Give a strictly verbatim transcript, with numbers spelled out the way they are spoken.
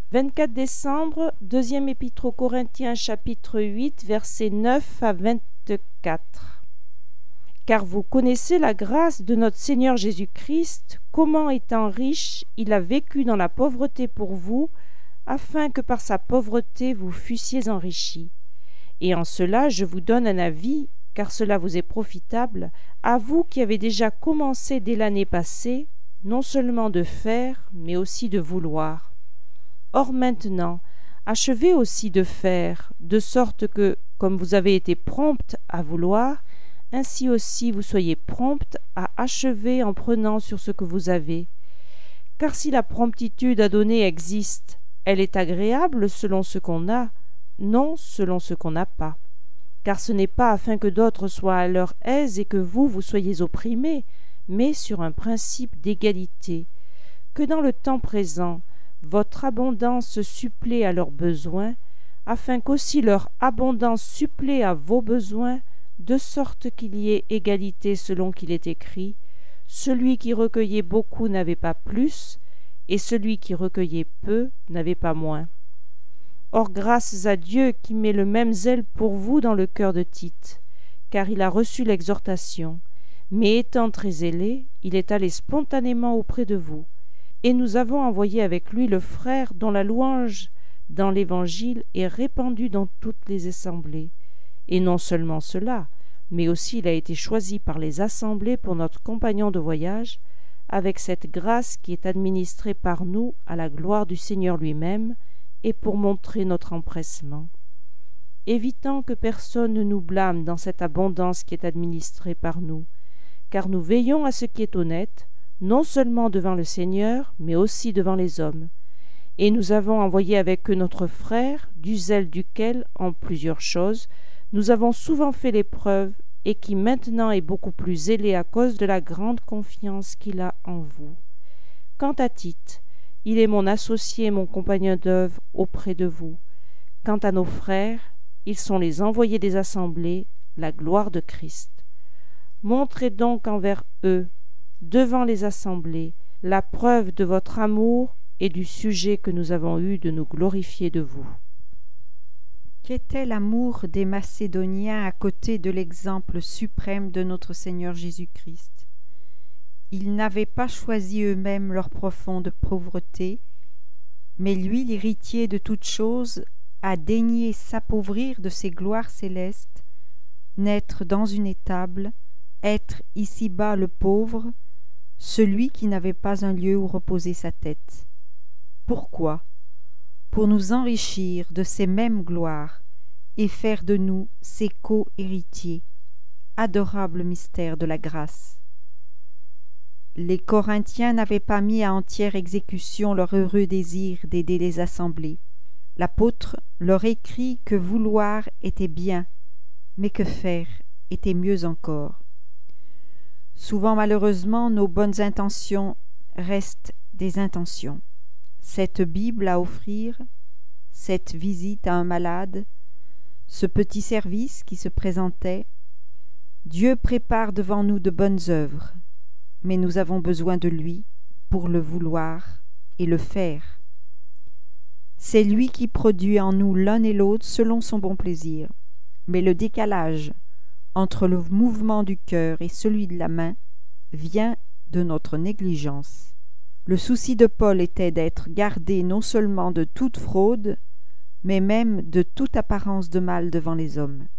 vingt-quatre décembre, deuxième épître aux Corinthiens, chapitre huit, versets neuf à vingt-quatre. Car vous connaissez la grâce de notre Seigneur Jésus-Christ, comment étant riche, il a vécu dans la pauvreté pour vous, afin que par sa pauvreté vous fussiez enrichis. Et en cela je vous donne un avis, car cela vous est profitable, à vous qui avez déjà commencé dès l'année passée, non seulement de faire, mais aussi de vouloir. Or maintenant, achevez aussi de faire, de sorte que, comme vous avez été promptes à vouloir, ainsi aussi vous soyez promptes à achever en prenant sur ce que vous avez. Car si la promptitude à donner existe, elle est agréable selon ce qu'on a, non selon ce qu'on n'a pas. Car ce n'est pas afin que d'autres soient à leur aise et que vous, vous soyez opprimés, mais sur un principe d'égalité, que dans le temps présent, votre abondance supplée à leurs besoins, afin qu'aussi leur abondance supplée à vos besoins, de sorte qu'il y ait égalité selon qu'il est écrit, celui qui recueillait beaucoup n'avait pas plus, et celui qui recueillait peu n'avait pas moins. Or grâce à Dieu qui met le même zèle pour vous dans le cœur de Tite, car il a reçu l'exhortation, mais étant très zélé, il est allé spontanément auprès de vous. Et nous avons envoyé avec lui le frère dont la louange dans l'Évangile est répandue dans toutes les assemblées. Et non seulement cela, mais aussi il a été choisi par les assemblées pour notre compagnon de voyage, avec cette grâce qui est administrée par nous à la gloire du Seigneur lui-même, et pour montrer notre empressement. Évitant que personne ne nous blâme dans cette abondance qui est administrée par nous, car nous veillons à ce qui est honnête, non seulement devant le Seigneur, mais aussi devant les hommes. Et nous avons envoyé avec eux notre frère, du zèle duquel, en plusieurs choses, nous avons souvent fait l'épreuve, et qui maintenant est beaucoup plus zélé à cause de la grande confiance qu'il a en vous. Quant à Tite, il est mon associé et mon compagnon d'œuvre auprès de vous. Quant à nos frères, ils sont les envoyés des assemblées, la gloire de Christ. Montrez donc envers eux, devant les assemblées, la preuve de votre amour et du sujet que nous avons eu de nous glorifier de vous. Qu'était l'amour des Macédoniens à côté de l'exemple suprême de notre Seigneur Jésus-Christ? Ils n'avaient pas choisi eux-mêmes leur profonde pauvreté, mais lui, l'héritier de toutes choses, a daigné s'appauvrir de ses gloires célestes, naître dans une étable, être ici-bas le pauvre, celui qui n'avait pas un lieu où reposer sa tête. Pourquoi? Pour nous enrichir de ces mêmes gloires et faire de nous ses co-héritiers. Adorable mystère de la grâce. Les Corinthiens n'avaient pas mis à entière exécution leur heureux désir d'aider les assemblées. L'apôtre leur écrit que vouloir était bien, mais que faire était mieux encore. Souvent, malheureusement, nos bonnes intentions restent des intentions. Cette Bible à offrir, cette visite à un malade, ce petit service qui se présentait, Dieu prépare devant nous de bonnes œuvres, mais nous avons besoin de lui pour le vouloir et le faire. C'est lui qui produit en nous l'un et l'autre selon son bon plaisir, mais le décalage entre le mouvement du cœur et celui de la main vient de notre négligence. Le souci de Paul était d'être gardé non seulement de toute fraude, mais même de toute apparence de mal devant les hommes.